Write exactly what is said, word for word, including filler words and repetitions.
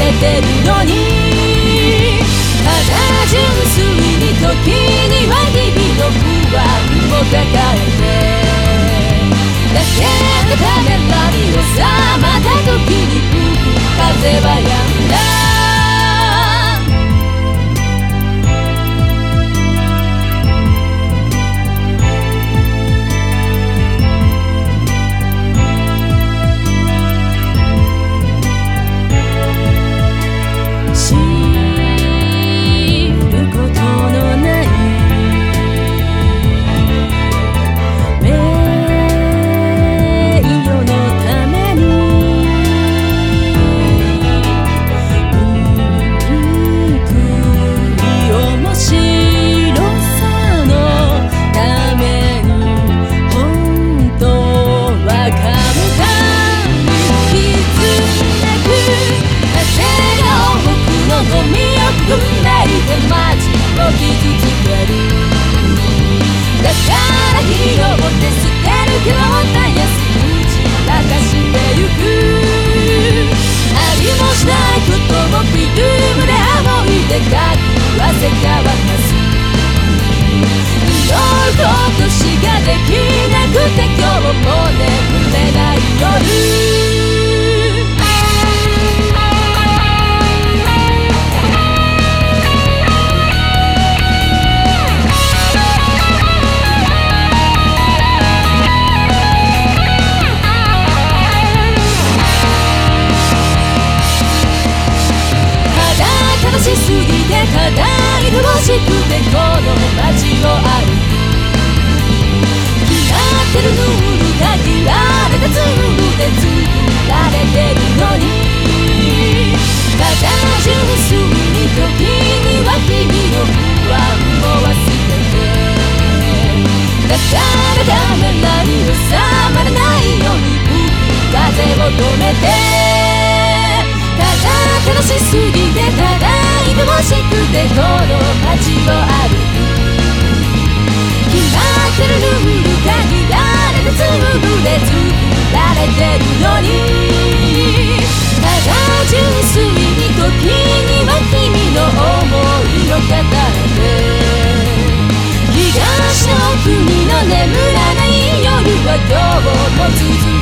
れてるのに、ただ純粋に時には日々の不安を抱えて、だけどためらに収まった時に吹く風は止んだ。しくてこの街を歩く、決まってるルール限られたツールで作られてるのに、ただ純粋に時には日々の不安を忘れて、だからためらに収まらないように吹く風を止めて、ただ楽しすぎてただ愛おしくてこの街を歩く、決まってるルール限られたツールで作られてるのに、ただ純粋に時には君の想いを語って、東の国の眠らない夜は今日も続く